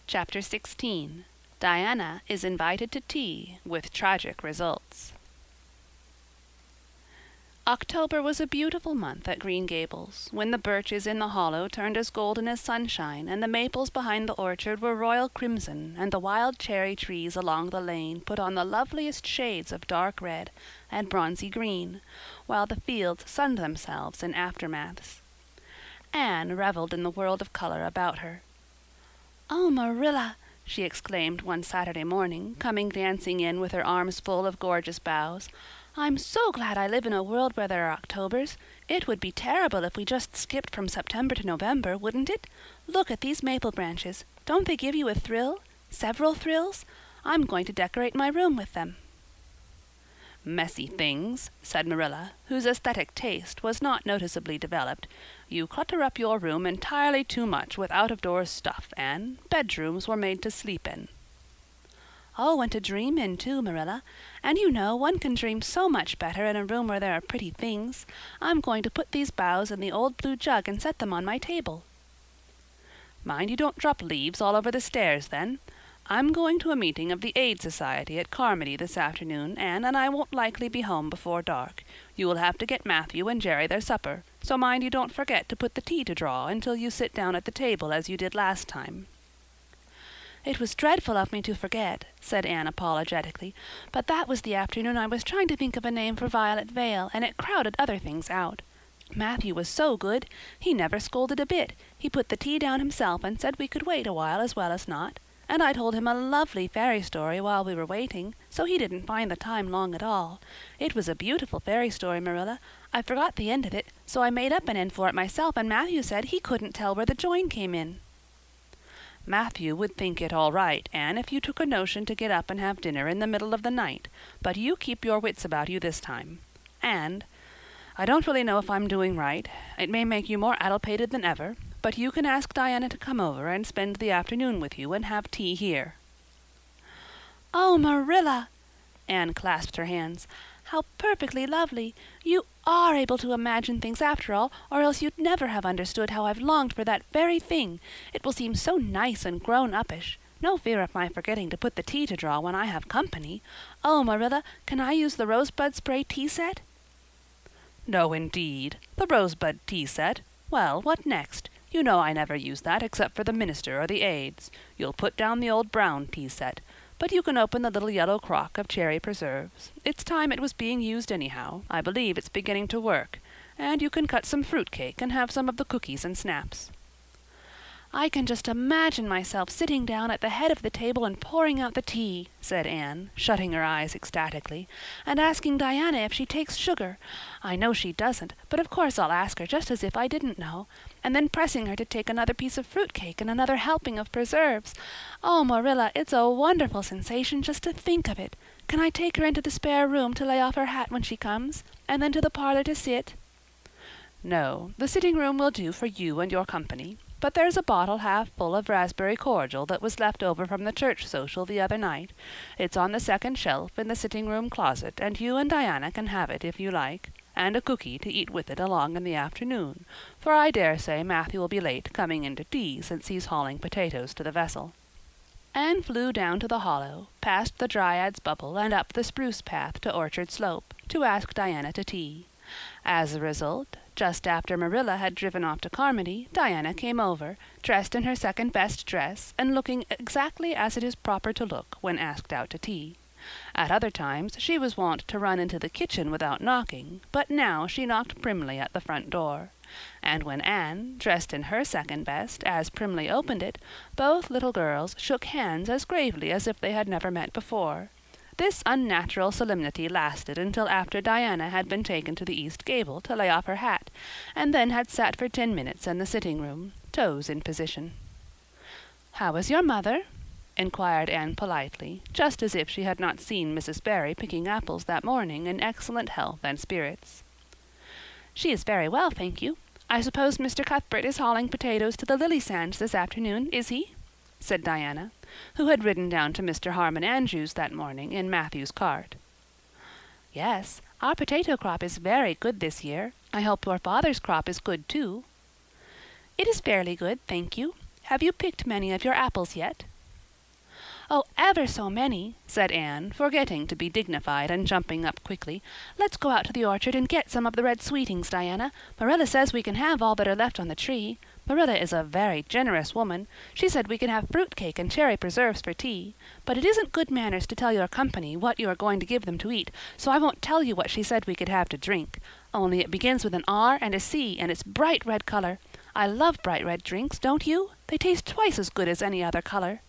Chapter 16. Diana is invited to tea, with tragic results. October was a beautiful month at Green Gables, when the birches in the hollow turned as golden as sunshine, and the maples behind the orchard were royal crimson, and the wild cherry trees along the lane put on the loveliest shades of dark red and bronzy green, while the fields sunned themselves in aftermaths. Anne revelled in the world of color about her. "Oh, Marilla!" she exclaimed one Saturday morning, coming dancing in with her arms full of gorgeous boughs. "I'm so glad I live in a world where there are Octobers. It would be terrible if we just skipped from September to November, wouldn't it? Look at these maple branches. Don't they give you a thrill? Several thrills? I'm going to decorate my room with them." "Messy things," said Marilla, whose aesthetic taste was not noticeably developed. "You clutter up your room entirely too much with out-of-doors stuff, Anne. Bedrooms were made to sleep in." "Oh, and to dream in, too, Marilla. And you know, one can dream so much better in a room where there are pretty things. I'm going to put these boughs in the old blue jug and set them on my table." "Mind you don't drop leaves all over the stairs, then. I'm going to a meeting of the Aid Society at Carmody this afternoon, Anne, and I won't likely be home before dark. You will have to get Matthew and Jerry their supper, so mind you don't forget to put the tea to draw until you sit down at the table as you did last time." "It was dreadful of me to forget," said Anne apologetically, "but that was the afternoon I was trying to think of a name for Violet Vale, and it crowded other things out. Matthew was so good. He never scolded a bit. He put the tea down himself and said we could wait a while as well as not. And I told him a lovely fairy story while we were waiting, so he didn't find the time long at all. It was a beautiful fairy story, Marilla. I forgot the end of it, so I made up an end for it myself, and Matthew said he couldn't tell where the join came in." "Matthew would think it all right, Anne, if you took a notion to get up and have dinner in the middle of the night, but you keep your wits about you this time. And I don't really know if I'm doing right. It may make you more addlepated than ever, but you can ask Diana to come over and spend the afternoon with you and have tea here." "Oh, Marilla!" Anne clasped her hands. "How perfectly lovely! You are able to imagine things after all, or else you'd never have understood how I've longed for that very thing. It will seem so nice and grown-uppish. No fear of my forgetting to put the tea to draw when I have company. Oh, Marilla, can I use the rosebud spray tea set?" "No, indeed. The rosebud tea set? Well, what next? You know I never use that except for the minister or the aids. You'll put down the old brown tea set. But you can open the little yellow crock of cherry preserves. It's time it was being used anyhow. I believe it's beginning to work. And you can cut some fruit cake and have some of the cookies and snaps." "I can just imagine myself sitting down at the head of the table and pouring out the tea," said Anne, shutting her eyes ecstatically, "and asking Diana if she takes sugar. I know she doesn't, but of course I'll ask her just as if I didn't know. And then pressing her to take another piece of fruit cake and another helping of preserves. Oh, Marilla, it's a wonderful sensation just to think of it. Can I take her into the spare room to lay off her hat when she comes, and then to the parlor to sit?" "No, the sitting room will do for you and your company. But there's a bottle half full of raspberry cordial that was left over from the church social the other night. It's on the second shelf in the sitting-room closet, and you and Diana can have it if you like, and a cookie to eat with it along in the afternoon, for I dare say Matthew will be late coming in to tea since he's hauling potatoes to the vessel." Anne flew down to the hollow, past the Dryad's Bubble and up the spruce path to Orchard Slope, to ask Diana to tea. As a result, just after Marilla had driven off to Carmody, Diana came over, dressed in her second-best dress, and looking exactly as it is proper to look when asked out to tea. At other times she was wont to run into the kitchen without knocking, but now she knocked primly at the front door. And when Anne, dressed in her second-best, as primly opened it, both little girls shook hands as gravely as if they had never met before. This unnatural solemnity lasted until after Diana had been taken to the east gable to lay off her hat, and then had sat for 10 minutes in the sitting-room, toes in position. "How is your mother?" inquired Anne politely, just as if she had not seen Mrs. Barry picking apples that morning in excellent health and spirits. "She is very well, thank you. I suppose Mr. Cuthbert is hauling potatoes to the lily sands this afternoon, is he?" said Diana, who had ridden down to Mr. Harmon Andrews that morning in Matthew's cart. "Yes, our potato crop is very good this year. I hope your father's crop is good too." "It is fairly good, thank you. Have you picked many of your apples yet?" "Oh, ever so many," said Anne, forgetting to be dignified and jumping up quickly. "Let's go out to the orchard and get some of the red sweetings, Diana. Marilla says we can have all that are left on the tree. Marilla is a very generous woman. She said we can have fruit cake and cherry preserves for tea. But it isn't good manners to tell your company what you are going to give them to eat, so I won't tell you what she said we could have to drink. Only it begins with an R and a C, and it's bright red color. I love bright red drinks, don't you? They taste twice as good as any other color."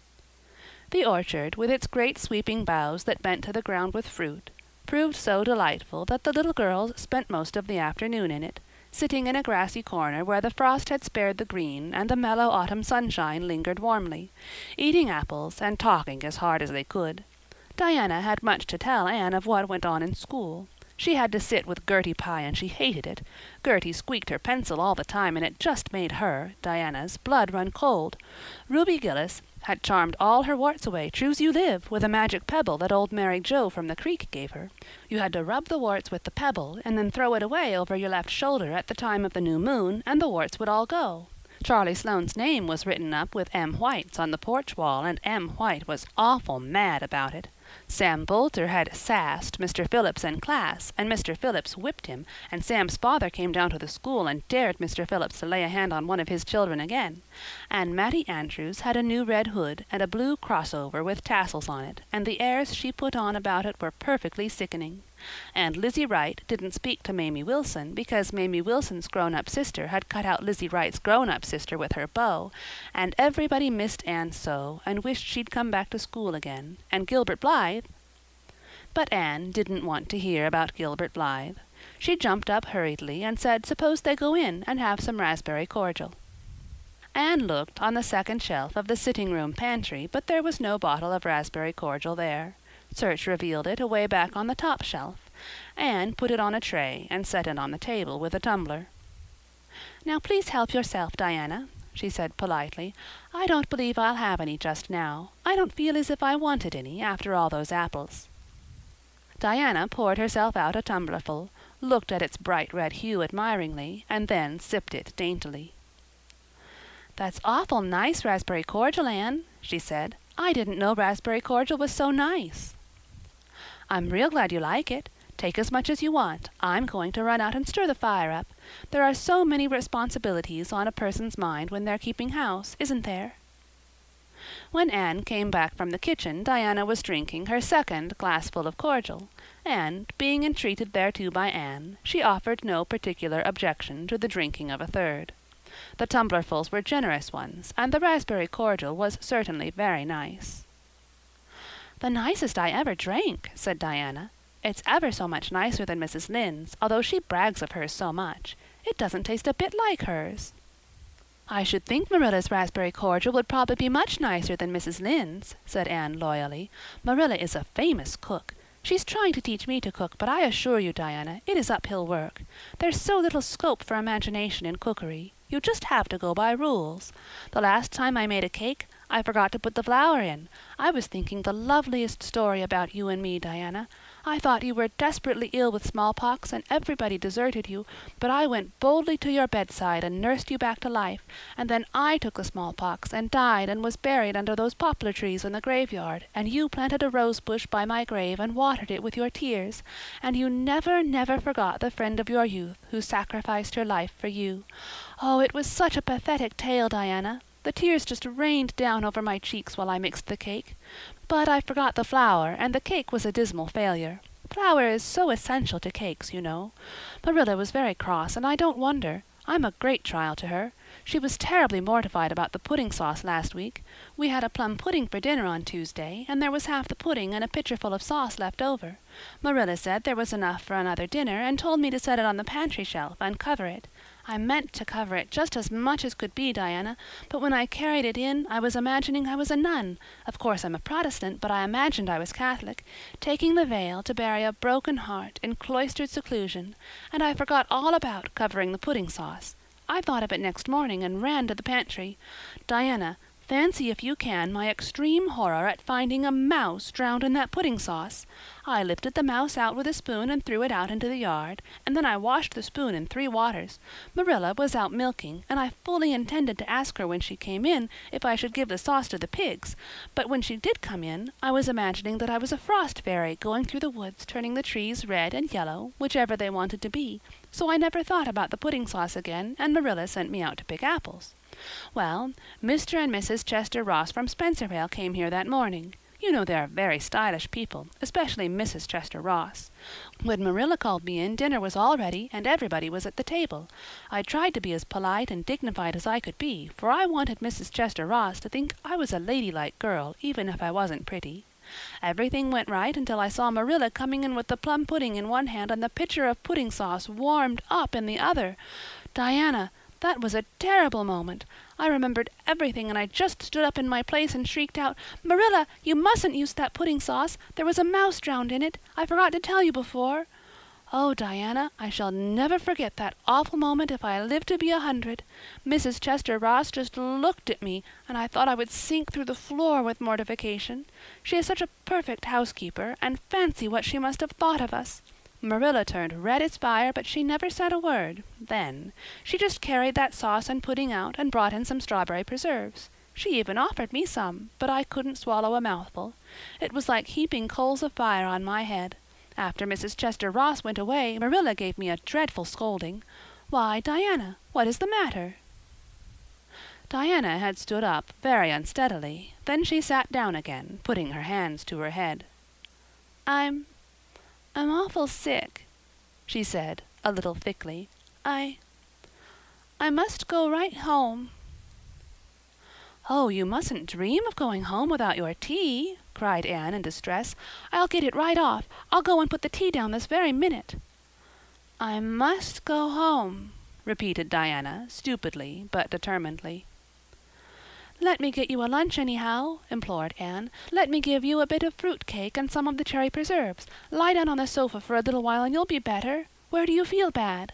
The orchard, with its great sweeping boughs that bent to the ground with fruit, proved so delightful that the little girls spent most of the afternoon in it, sitting in a grassy corner where the frost had spared the green and the mellow autumn sunshine lingered warmly, eating apples and talking as hard as they could. Diana had much to tell Anne of what went on in school. She had to sit with Gertie Pye and she hated it. Gertie squeaked her pencil all the time and it just made her, Diana's, blood run cold. Ruby Gillis had charmed all her warts away, true's you live, with a magic pebble that old Mary Joe from the creek gave her. You had to rub the warts with the pebble and then throw it away over your left shoulder at the time of the new moon, and the warts would all go. Charlie Sloane's name was written up with M. White's on the porch wall, and M. White was awful mad about it. Sam Boulter had sassed Mr. Phillips in class, and Mr. Phillips whipped him, and Sam's father came down to the school and dared Mr. Phillips to lay a hand on one of his children again. And Mattie Andrews had a new red hood and a blue crossover with tassels on it, and the airs she put on about it were perfectly sickening. And Lizzie Wright didn't speak to Mamie Wilson because Mamie Wilson's grown-up sister had cut out Lizzie Wright's grown-up sister with her bow, and everybody missed Anne so and wished she'd come back to school again, and Gilbert Blythe— But Anne didn't want to hear about Gilbert Blythe. She jumped up hurriedly and said suppose they go in and have some raspberry cordial. Anne looked on the second shelf of the sitting-room pantry, but there was no bottle of raspberry cordial there. Search revealed it away back on the top shelf. Anne put it on a tray and set it on the table with a tumbler. "Now please help yourself, Diana," she said politely. "I don't believe I'll have any just now. I don't feel as if I wanted any after all those apples." Diana poured herself out a tumblerful, looked at its bright red hue admiringly, and then sipped it daintily. "That's awful nice raspberry cordial, Anne," she said. "I didn't know raspberry cordial was so nice." "I'm real glad you like it. Take as much as you want. I'm going to run out and stir the fire up. There are so many responsibilities on a person's mind when they're keeping house, isn't there?" When Anne came back from the kitchen, Diana was drinking her second glassful of cordial, and, being entreated thereto by Anne, she offered no particular objection to the drinking of a third. The tumblerfuls were generous ones, and the raspberry cordial was certainly very nice. "The nicest I ever drank," said Diana. "It's ever so much nicer than Mrs. Lynde's, although she brags of hers so much. It doesn't taste a bit like hers." "I should think Marilla's raspberry cordial would probably be much nicer than Mrs. Lynde's," said Anne loyally. "Marilla is a famous cook. She's trying to teach me to cook, but I assure you, Diana, it is uphill work. There's so little scope for imagination in cookery. You just have to go by rules. The last time I made a cake, I forgot to put the flour in. I was thinking the loveliest story about you and me, Diana. I thought you were desperately ill with smallpox and everybody deserted you, but I went boldly to your bedside and nursed you back to life, and then I took the smallpox and died and was buried under those poplar trees in the graveyard, and you planted a rose bush by my grave and watered it with your tears, and you never, never forgot the friend of your youth who sacrificed her life for you. Oh, it was such a pathetic tale, Diana. The tears just rained down over my cheeks while I mixed the cake. But I forgot the flour, and the cake was a dismal failure. Flour is so essential to cakes, you know. Marilla was very cross, and I don't wonder. I'm a great trial to her. She was terribly mortified about the pudding sauce last week. We had a plum pudding for dinner on Tuesday, and there was half the pudding and a pitcherful of sauce left over. Marilla said there was enough for another dinner, and told me to set it on the pantry shelf and cover it. I meant to cover it just as much as could be, Diana, but when I carried it in, I was imagining I was a nun. Of course I'm a Protestant, but I imagined I was Catholic, taking the veil to bury a broken heart in cloistered seclusion, and I forgot all about covering the pudding sauce. I thought of it next morning and ran to the pantry. Diana, Fancy, if you can, my extreme horror at finding a mouse drowned in that pudding sauce. I lifted the mouse out with a spoon and threw it out into the yard, and then I washed the spoon in 3 waters. Marilla was out milking, and I fully intended to ask her when she came in if I should give the sauce to the pigs, but when she did come in, I was imagining that I was a frost fairy going through the woods turning the trees red and yellow, whichever they wanted to be, so I never thought about the pudding sauce again, and Marilla sent me out to pick apples. Well, Mr. and Mrs. Chester Ross from Spencervale came here that morning. You know they're very stylish people, especially Mrs. Chester Ross. When Marilla called me in, dinner was all ready, and everybody was at the table. I tried to be as polite and dignified as I could be, for I wanted Mrs. Chester Ross to think I was a ladylike girl, even if I wasn't pretty. Everything went right until I saw Marilla coming in with the plum pudding in one hand and the pitcher of pudding sauce warmed up in the other. Diana, that was a terrible moment. I remembered everything, and I just stood up in my place and shrieked out, "Marilla, you mustn't use that pudding sauce. There was a mouse drowned in it. I forgot to tell you before." Oh, Diana, I shall never forget that awful moment if I live to be 100. Mrs. Chester Ross just looked at me, and I thought I would sink through the floor with mortification. She is such a perfect housekeeper, and fancy what she must have thought of us. Marilla turned red as fire, but she never said a word. Then she just carried that sauce and pudding out and brought in some strawberry preserves. She even offered me some, but I couldn't swallow a mouthful. It was like heaping coals of fire on my head. After Mrs. Chester Ross went away, Marilla gave me a dreadful scolding. "Why, Diana, what is the matter?" Diana had stood up very unsteadily. Then she sat down again, putting her hands to her head. I'm awful sick," she said, a little thickly. I must go right home." "Oh, you mustn't dream of going home without your tea," cried Anne in distress. "I'll get it right off. I'll go and put the tea down this very minute." "I must go home," repeated Diana, stupidly but determinedly. "Let me get you a lunch anyhow," implored Anne. "Let me give you a bit of fruit cake and some of the cherry preserves. Lie down on the sofa for a little while and you'll be better. Where do you feel bad?"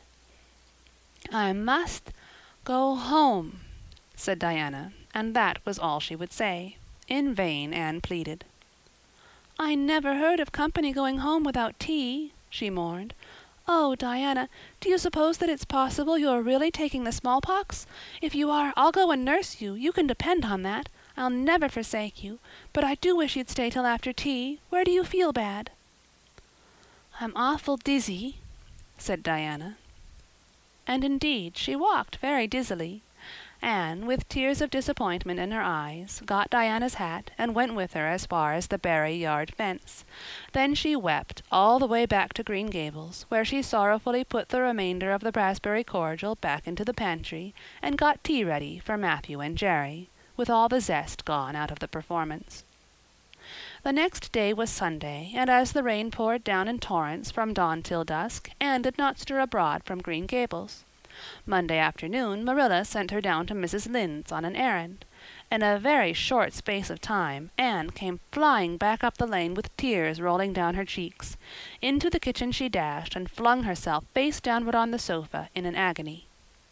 "I must go home," said Diana, and that was all she would say. In vain Anne pleaded. "I never heard of company going home without tea," she mourned. "Oh, Diana, do you suppose that it's possible you're really taking the smallpox? If you are, I'll go and nurse you. You can depend on that. I'll never forsake you. But I do wish you'd stay till after tea. Where do you feel bad?" "I'm awful dizzy," said Diana. And indeed she walked very dizzily. Anne, with tears of disappointment in her eyes, got Diana's hat and went with her as far as the Barry yard fence. Then she wept all the way back to Green Gables, where she sorrowfully put the remainder of the raspberry cordial back into the pantry and got tea ready for Matthew and Jerry, with all the zest gone out of the performance. The next day was Sunday, and as the rain poured down in torrents from dawn till dusk, Anne did not stir abroad from Green Gables. Monday afternoon Marilla sent her down to Mrs. Lynde's on an errand. In a very short space of time Anne came flying back up the lane with tears rolling down her cheeks. Into the kitchen she dashed and flung herself face downward on the sofa in an agony.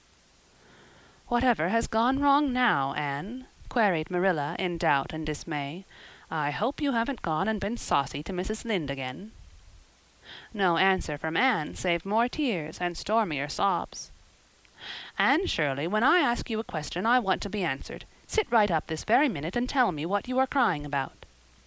"Whatever has gone wrong now, Anne?" queried Marilla in doubt and dismay. "I hope you haven't gone and been saucy to Mrs. Lynde again." No answer from Anne save more tears and stormier sobs. "Anne Shirley, when I ask you a question I want to be answered. Sit right up this very minute and tell me what you are crying about."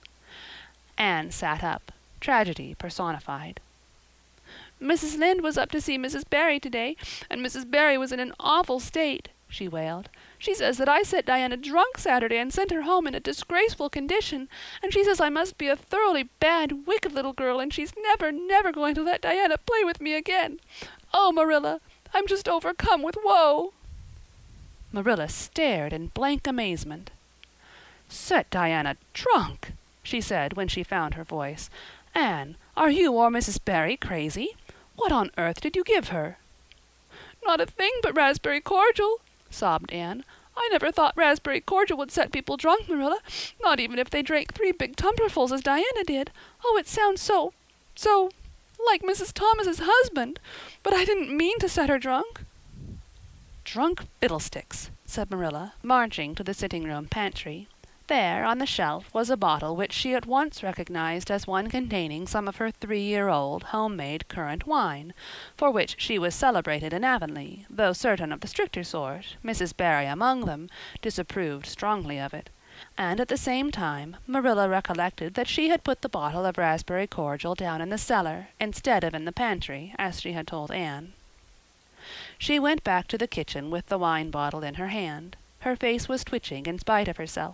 Anne sat up, tragedy personified. "Mrs. Lynde was up to see Mrs. Barry today, and Mrs. Barry was in an awful state," she wailed. "She says that I set Diana drunk Saturday and sent her home in a disgraceful condition, and she says I must be a thoroughly bad, wicked little girl, and she's never going to let Diana play with me again. Oh, Marilla, I'm just overcome with woe." Marilla stared in blank amazement. "Set Diana drunk!" she said when she found her voice. "Anne, are you or Mrs. Barry crazy? What on earth did you give her?" "Not a thing but raspberry cordial," sobbed Anne. "I never thought raspberry cordial would set people drunk, Marilla, not even if they drank 3 big tumblerfuls as Diana did. Oh, it sounds so like Mrs. Thomas's husband, but I didn't mean to set her drunk." "Drunk fiddlesticks," said Marilla, marching to the sitting-room pantry. There, on the shelf, was a bottle which she at once recognized as one containing some of her 3-year-old home-made currant wine, for which she was celebrated in Avonlea, though certain of the stricter sort, Mrs. Barry among them, disapproved strongly of it. And at the same time Marilla recollected that she had put the bottle of raspberry cordial down in the cellar, instead of in the pantry, as she had told Anne. She went back to the kitchen with the wine bottle in her hand. Her face was twitching in spite of herself.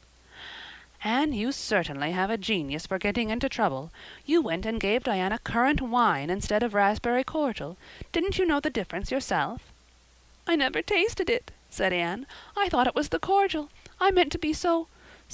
"Anne, you certainly have a genius for getting into trouble. You went and gave Diana currant wine instead of raspberry cordial. Didn't you know the difference yourself?" "I never tasted it," said Anne. "I thought it was the cordial. I meant to be so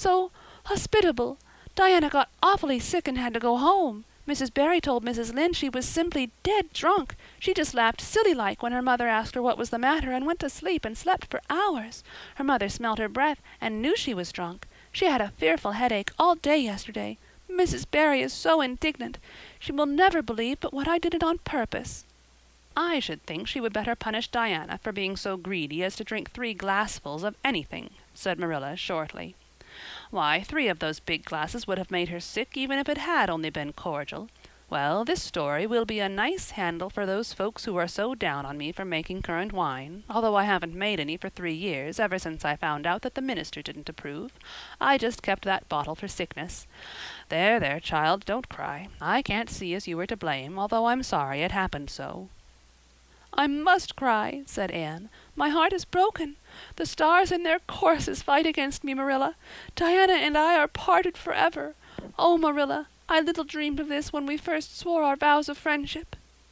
hospitable. Diana got awfully sick and had to go home. Mrs. Barry told Mrs. Lynde she was simply dead drunk. She just laughed silly-like when her mother asked her what was the matter and went to sleep and slept for hours. Her mother smelled her breath and knew she was drunk. She had a fearful headache all day yesterday. Mrs. Barry is so indignant. She will never believe but what I did it on purpose." "I should think she would better punish Diana for being so greedy as to drink 3 glassfuls of anything," said Marilla shortly. "Why, 3 of those big glasses would have made her sick even if it had only been cordial. Well, this story will be a nice handle for those folks who are so down on me for making currant wine, although I haven't made any for 3 years, ever since I found out that the minister didn't approve. I just kept that bottle for sickness. There, there, child, don't cry. I can't see as you were to blame, although I'm sorry it happened so." "I must cry," said Anne. "My heart is broken. The stars in their courses fight against me, Marilla. Diana and I are parted forever. Oh, Marilla, I little dreamed of this when we first swore our vows of friendship."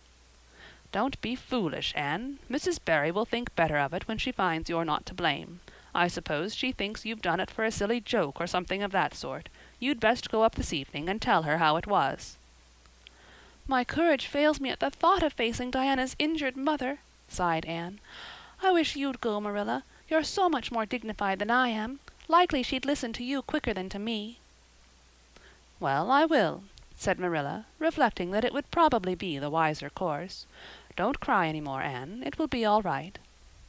"Don't be foolish, Anne. Mrs. Barry will think better of it when she finds you're not to blame. I suppose she thinks you've done it for a silly joke or something of that sort. You'd best go up this evening and tell her how it was." "My courage fails me at the thought of facing Diana's injured mother," sighed Anne. "I wish you'd go, Marilla. You're so much more dignified than I am. Likely she'd listen to you quicker than to me." "Well, I will," said Marilla, reflecting that it would probably be the wiser course. "Don't cry any more, Anne. It will be all right."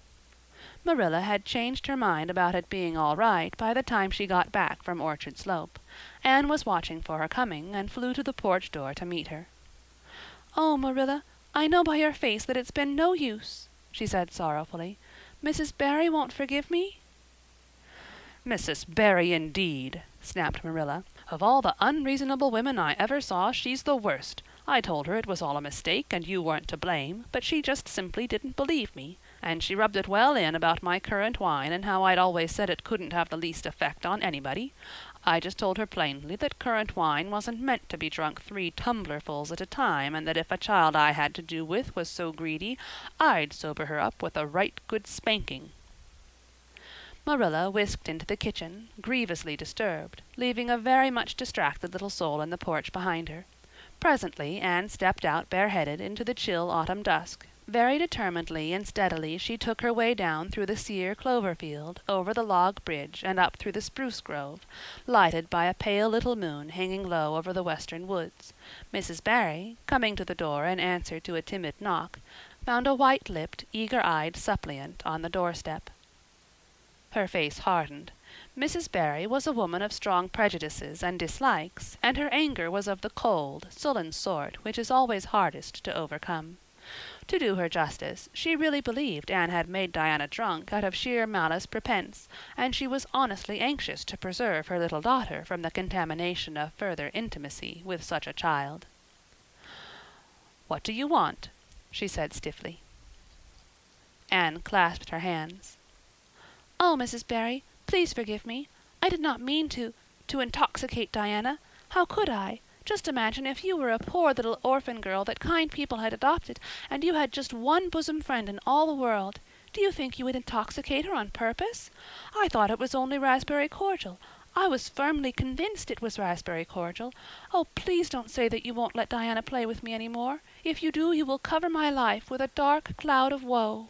Marilla had changed her mind about it being all right by the time she got back from Orchard Slope. Anne was watching for her coming, and flew to the porch door to meet her. "Oh, Marilla, I know by your face that it's been no use," she said sorrowfully. "Mrs. Barry won't forgive me?" "Mrs. Barry, indeed!" snapped Marilla. "Of all the unreasonable women I ever saw, she's the worst. I told her it was all a mistake and you weren't to blame, but she just simply didn't believe me, and she rubbed it well in about my currant wine and how I'd always said it couldn't have the least effect on anybody. I just told her plainly that currant wine wasn't meant to be drunk 3 tumblerfuls at a time, and that if a child I had to do with was so greedy, I'd sober her up with a right good spanking." Marilla whisked into the kitchen, grievously disturbed, leaving a very much distracted little soul in the porch behind her. Presently Anne stepped out bareheaded into the chill autumn dusk. Very determinedly and steadily she took her way down through the sere clover field, over the log bridge, and up through the spruce grove, lighted by a pale little moon hanging low over the western woods. Mrs. Barry, coming to the door in answer to a timid knock, found a white-lipped, eager-eyed suppliant on the doorstep. Her face hardened. Mrs. Barry was a woman of strong prejudices and dislikes, and her anger was of the cold, sullen sort which is always hardest to overcome. To do her justice, she really believed Anne had made Diana drunk out of sheer malice prepense, and she was honestly anxious to preserve her little daughter from the contamination of further intimacy with such a child. "What do you want?" she said stiffly. Anne clasped her hands. "Oh, Mrs. Barry, please forgive me. I did not mean to intoxicate Diana. How could I? Just imagine if you were a poor little orphan girl that kind people had adopted, and you had just one bosom friend in all the world. Do you think you would intoxicate her on purpose? I thought it was only raspberry cordial. I was firmly convinced it was raspberry cordial. Oh, please don't say that you won't let Diana play with me any more. If you do, you will cover my life with a dark cloud of woe."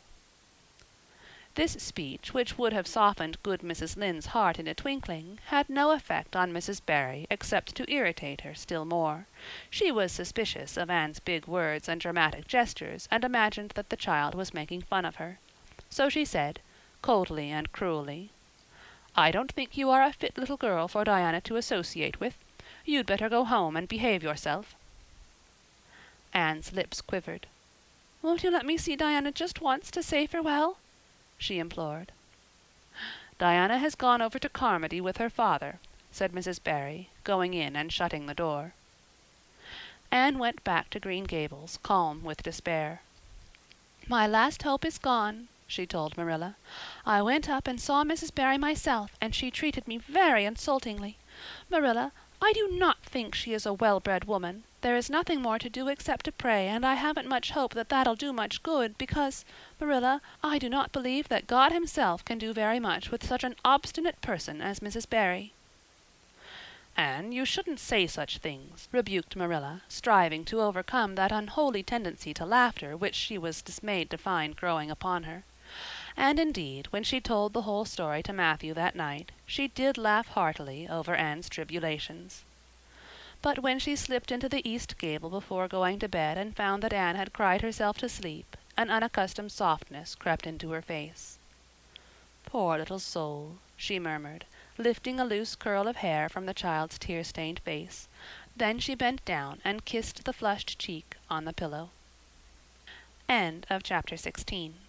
This speech, which would have softened good Mrs. Lynde's heart in a twinkling, had no effect on Mrs. Barry except to irritate her still more. She was suspicious of Anne's big words and dramatic gestures, and imagined that the child was making fun of her. So she said, coldly and cruelly. "I don't think you are a fit little girl for Diana to associate with. You'd better go home and behave yourself." Anne's lips quivered. "Won't you let me see Diana just once to say farewell?" she implored. "Diana has gone over to Carmody with her father," said Mrs. Barry, going in and shutting the door. Anne went back to Green Gables, calm with despair. "My last hope is gone," she told Marilla. "I went up and saw Mrs. Barry myself, and she treated me very insultingly. Marilla, I do not think she is a well-bred woman. There is nothing more to do except to pray, and I haven't much hope that that'll do much good, because, Marilla, I do not believe that God himself can do very much with such an obstinate person as Mrs. Barry." "Anne, you shouldn't say such things," rebuked Marilla, striving to overcome that unholy tendency to laughter which she was dismayed to find growing upon her. And indeed, when she told the whole story to Matthew that night, she did laugh heartily over Anne's tribulations. But when she slipped into the east gable before going to bed and found that Anne had cried herself to sleep, an unaccustomed softness crept into her face. "Poor little soul," she murmured, lifting a loose curl of hair from the child's tear-stained face. Then she bent down and kissed the flushed cheek on the pillow. End of chapter 16.